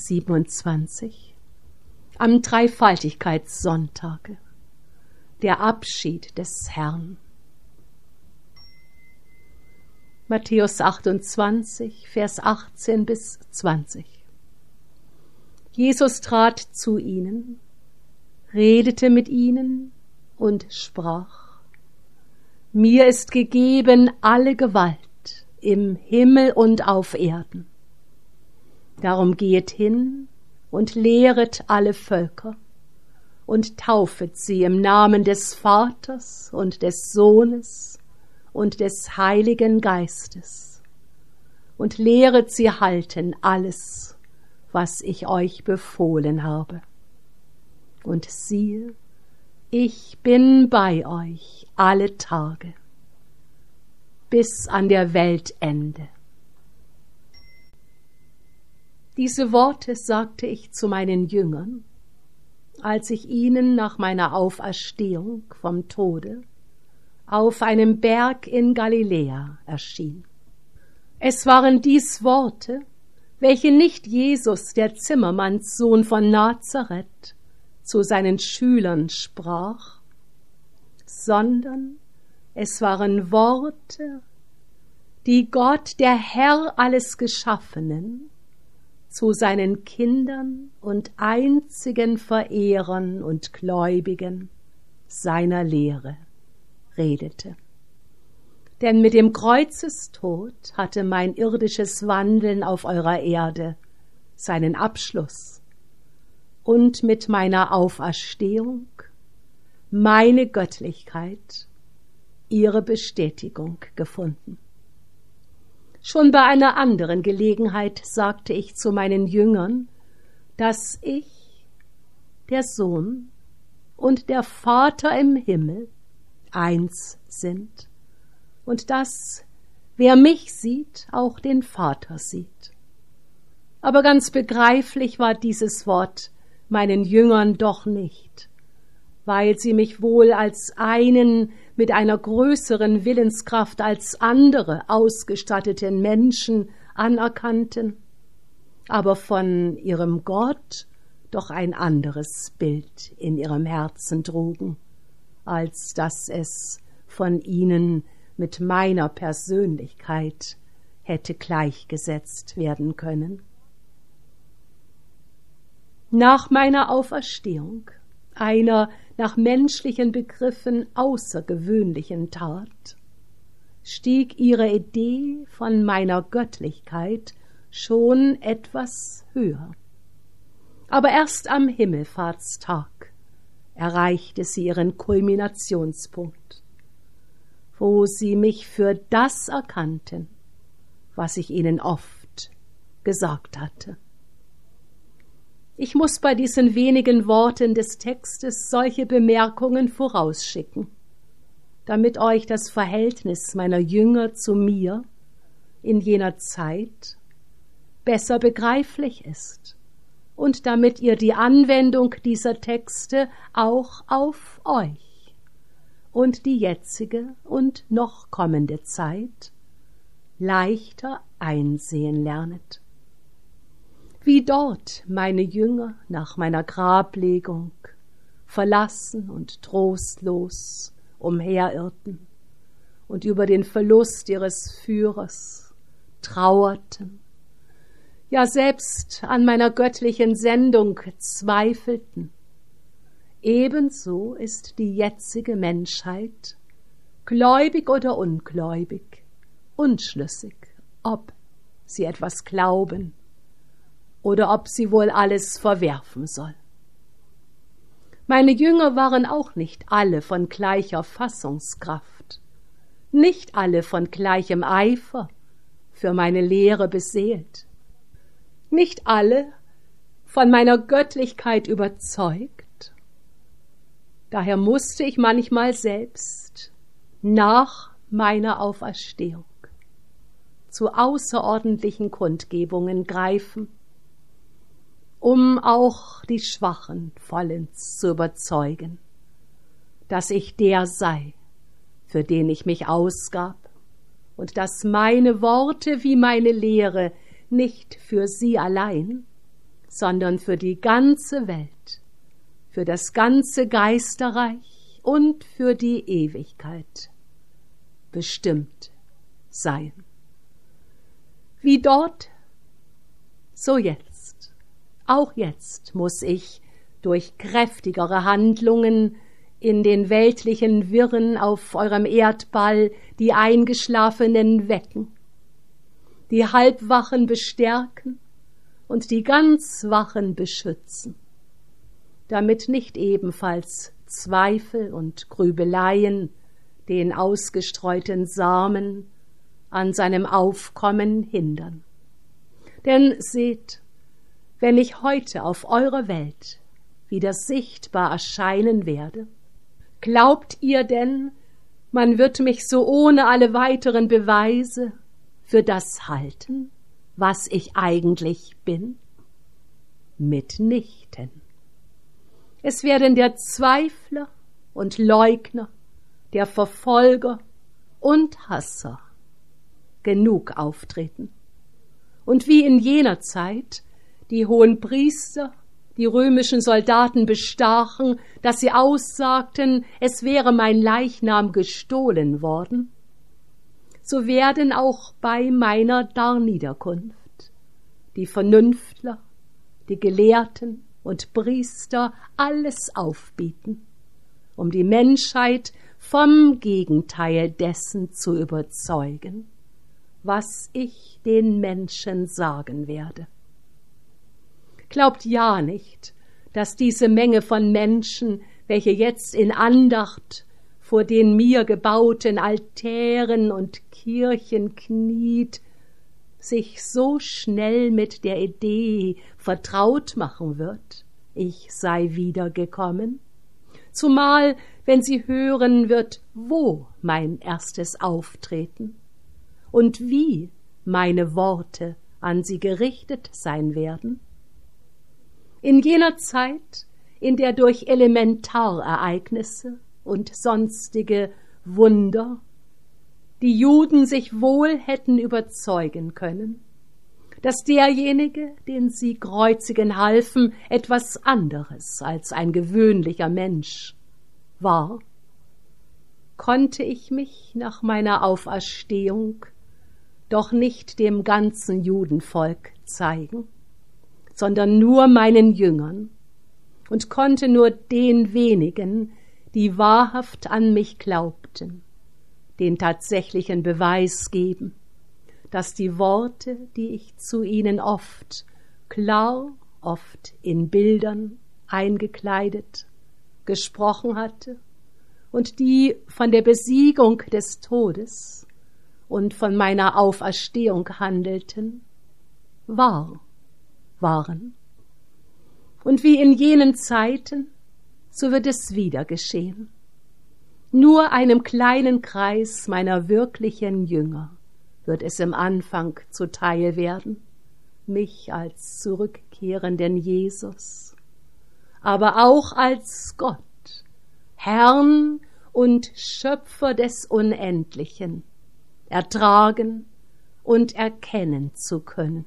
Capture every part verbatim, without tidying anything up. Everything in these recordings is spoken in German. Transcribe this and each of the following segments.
siebenundzwanzig. Am Dreifaltigkeitssonntage. Der Abschied des Herrn. Matthäus achtundzwanzig, Vers achtzehn bis zwanzig. Jesus trat zu ihnen, redete mit ihnen und sprach: Mir ist gegeben alle Gewalt im Himmel und auf Erden. Darum gehet hin und lehret alle Völker und taufet sie im Namen des Vaters und des Sohnes und des Heiligen Geistes und lehret sie halten alles, was ich euch befohlen habe. Und siehe, ich bin bei euch alle Tage, bis an der Weltende. Diese Worte sagte ich zu meinen Jüngern, als ich ihnen nach meiner Auferstehung vom Tode auf einem Berg in Galiläa erschien. Es waren dies Worte, welche nicht Jesus, der Zimmermannssohn von Nazareth, zu seinen Schülern sprach, sondern es waren Worte, die Gott, der Herr alles Geschaffenen, zu seinen Kindern und einzigen Verehrern und Gläubigen seiner Lehre redete. Denn mit dem Kreuzestod hatte mein irdisches Wandeln auf eurer Erde seinen Abschluss und mit meiner Auferstehung meine Göttlichkeit ihre Bestätigung gefunden. Schon bei einer anderen Gelegenheit sagte ich zu meinen Jüngern, dass ich, der Sohn und der Vater im Himmel eins sind und dass, wer mich sieht, auch den Vater sieht. Aber ganz begreiflich war dieses Wort meinen Jüngern doch nicht, weil sie mich wohl als einen mit einer größeren Willenskraft als andere ausgestatteten Menschen anerkannten, aber von ihrem Gott doch ein anderes Bild in ihrem Herzen trugen, als dass es von ihnen mit meiner Persönlichkeit hätte gleichgesetzt werden können. Nach meiner Auferstehung, einer nach menschlichen Begriffen außergewöhnlichen Tat, stieg ihre Idee von meiner Göttlichkeit schon etwas höher. Aber erst am Himmelfahrtstag erreichte sie ihren Kulminationspunkt, wo sie mich für das erkannten, was ich ihnen oft gesagt hatte. Ich muss bei diesen wenigen Worten des Textes solche Bemerkungen vorausschicken, damit euch das Verhältnis meiner Jünger zu mir in jener Zeit besser begreiflich ist und damit ihr die Anwendung dieser Texte auch auf euch und die jetzige und noch kommende Zeit leichter einsehen lernet. Wie dort meine Jünger nach meiner Grablegung verlassen und trostlos umherirrten und über den Verlust ihres Führers trauerten, ja selbst an meiner göttlichen Sendung zweifelten, ebenso ist die jetzige Menschheit, gläubig oder ungläubig, unschlüssig, ob sie etwas glauben oder ob sie wohl alles verwerfen soll. Meine Jünger waren auch nicht alle von gleicher Fassungskraft, nicht alle von gleichem Eifer für meine Lehre beseelt, nicht alle von meiner Göttlichkeit überzeugt. Daher musste ich manchmal selbst nach meiner Auferstehung zu außerordentlichen Kundgebungen greifen, um auch die Schwachen vollends zu überzeugen, dass ich der sei, für den ich mich ausgab, und dass meine Worte wie meine Lehre nicht für sie allein, sondern für die ganze Welt, für das ganze Geisterreich und für die Ewigkeit bestimmt sein. Wie dort, so jetzt. Auch jetzt muss ich durch kräftigere Handlungen in den weltlichen Wirren auf eurem Erdball die Eingeschlafenen wecken, die Halbwachen bestärken und die ganz Wachen beschützen, damit nicht ebenfalls Zweifel und Grübeleien den ausgestreuten Samen an seinem Aufkommen hindern. Denn seht, wenn ich heute auf eurer Welt wieder sichtbar erscheinen werde, glaubt ihr denn, man wird mich so ohne alle weiteren Beweise für das halten, was ich eigentlich bin? Mitnichten. Es werden der Zweifler und Leugner, der Verfolger und Hasser genug auftreten. Und wie in jener Zeit die hohen Priester die römischen Soldaten bestachen, dass sie aussagten, es wäre mein Leichnam gestohlen worden, so werden auch bei meiner Darniederkunft die Vernünftler, die Gelehrten und Priester alles aufbieten, um die Menschheit vom Gegenteil dessen zu überzeugen, was ich den Menschen sagen werde. Glaubt ja nicht, dass diese Menge von Menschen, welche jetzt in Andacht vor den mir gebauten Altären und Kirchen kniet, sich so schnell mit der Idee vertraut machen wird, ich sei wiedergekommen, zumal wenn sie hören wird, wo mein erstes Auftreten und wie meine Worte an sie gerichtet sein werden. In jener Zeit, in der durch Elementarereignisse und sonstige Wunder die Juden sich wohl hätten überzeugen können, dass derjenige, den sie kreuzigen halfen, etwas anderes als ein gewöhnlicher Mensch war, konnte ich mich nach meiner Auferstehung doch nicht dem ganzen Judenvolk zeigen, sondern nur meinen Jüngern und konnte nur den wenigen, die wahrhaft an mich glaubten, den tatsächlichen Beweis geben, dass die Worte, die ich zu ihnen oft, klar, oft in Bildern eingekleidet, gesprochen hatte und die von der Besiegung des Todes und von meiner Auferstehung handelten, wahr waren. Und wie in jenen Zeiten, so wird es wieder geschehen. Nur einem kleinen Kreis meiner wirklichen Jünger wird es im Anfang zuteil werden, mich als zurückkehrenden Jesus, aber auch als Gott, Herrn und Schöpfer des Unendlichen, ertragen und erkennen zu können.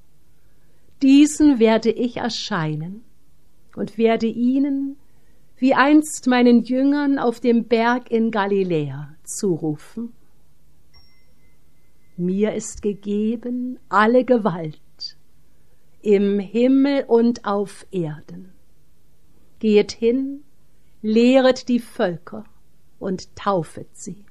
Diesen werde ich erscheinen und werde ihnen, wie einst meinen Jüngern auf dem Berg in Galiläa, zurufen: Mir ist gegeben alle Gewalt im Himmel und auf Erden. Geht hin, lehret die Völker und taufet sie.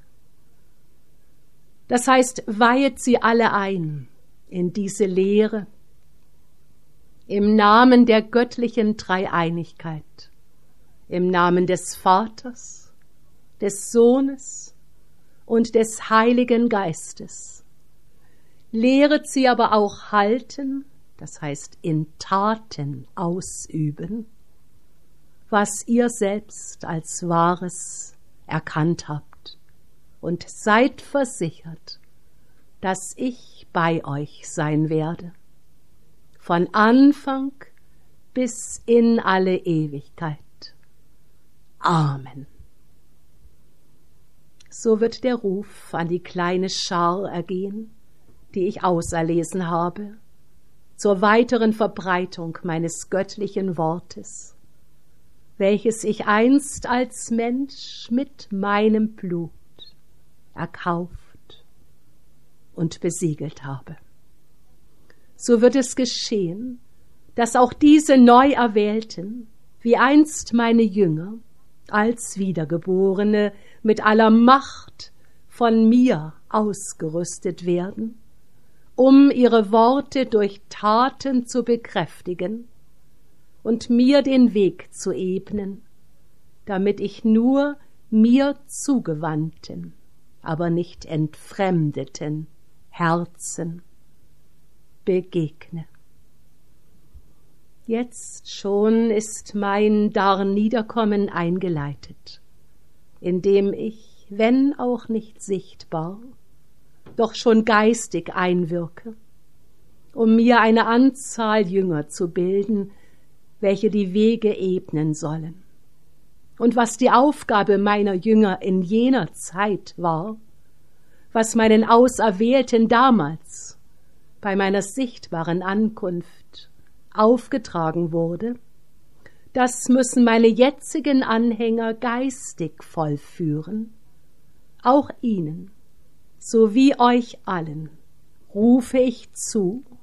Das heißt, weihet sie alle ein in diese Lehre, im Namen der göttlichen Dreieinigkeit, im Namen des Vaters, des Sohnes und des Heiligen Geistes. Lehret sie aber auch halten, das heißt in Taten ausüben, was ihr selbst als Wahres erkannt habt, und seid versichert, dass ich bei euch sein werde, von Anfang bis in alle Ewigkeit. Amen. So wird der Ruf an die kleine Schar ergehen, die ich auserlesen habe, zur weiteren Verbreitung meines göttlichen Wortes, welches ich einst als Mensch mit meinem Blut erkauft und besiegelt habe. So wird es geschehen, dass auch diese Neuerwählten, wie einst meine Jünger, als Wiedergeborene mit aller Macht von mir ausgerüstet werden, um ihre Worte durch Taten zu bekräftigen und mir den Weg zu ebnen, damit ich nur mir zugewandten, aber nicht entfremdeten Herzen begegne. Jetzt schon ist mein Darniederkommen eingeleitet, indem ich, wenn auch nicht sichtbar, doch schon geistig einwirke, um mir eine Anzahl Jünger zu bilden, welche die Wege ebnen sollen. Und was die Aufgabe meiner Jünger in jener Zeit war, was meinen Auserwählten damals bei meiner sichtbaren Ankunft aufgetragen wurde, das müssen meine jetzigen Anhänger geistig vollführen. Auch ihnen, sowie euch allen, rufe ich zu